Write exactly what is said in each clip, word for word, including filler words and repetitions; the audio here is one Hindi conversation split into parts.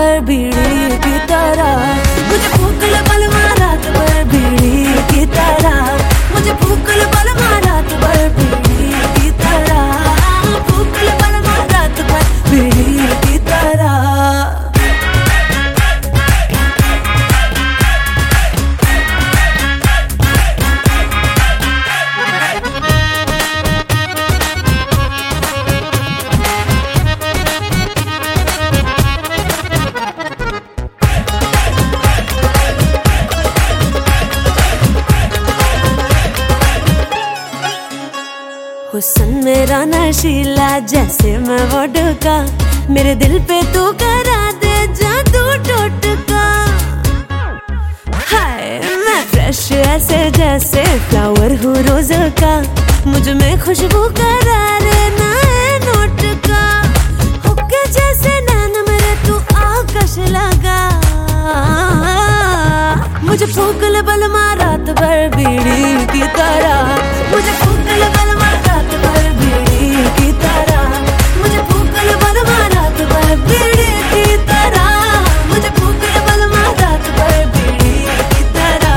भर बीड़ी की तरह, मुझे भूख ले बलमा रात भर बीड़ी की तरह, मुझे भूख ले बलमा रात भर बीड़ी की तरह, भूख ले बलमा रात भर बीड़ी की तरह। हुस्न मेरा नशीला जैसे मैं वोडका, मेरे दिल पे तू करा दे जादू टोटका। हाय मैं फ्रेश ऐसे जैसे फ्लावर हूँ रोज का, मुझ में खुशबू करा रे नए नोट का। हुक्के जैसे नैन मेरे तू आकाश लगा, मुझे फूक ले बलमा रात भर बीड़ी की तरह, मुझे फूक ले बलमा रात भर बीड़ी की तरह, मुझे फूक ले बलमा रात भर बीड़ी की तरह, मुझे फूक ले बलमा रात भर बीड़ी की तरह।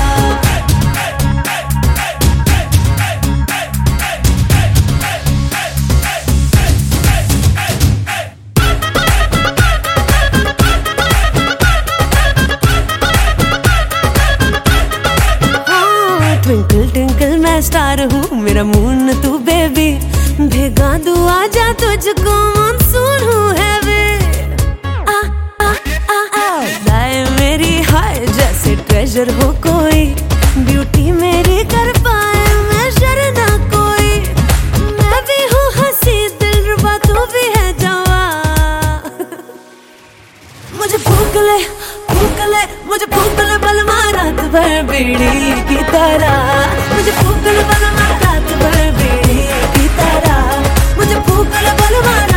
ट्विंकल ट्विंकल मैं स्टार हूँ, मेरा मून तू बेबी, भिगा दूँ आजा तुझको मानसून हूँ है वे। आ आ आ आ लाए मेरी हाय जैसे ट्रेजर हो कोई, ब्यूटी मेरी कर पाए मेजर ना कोई। मैं भी हूँ हंसी दिलरुबा तू भी है जवा, मुझे भूख ले भूख ले मुझे भूख ले बलमा रात भर बीड़ी की तरह, मुझे भूख ले बलमा रात भर बीड़ी की तरह, मुझे भूख ले बलमा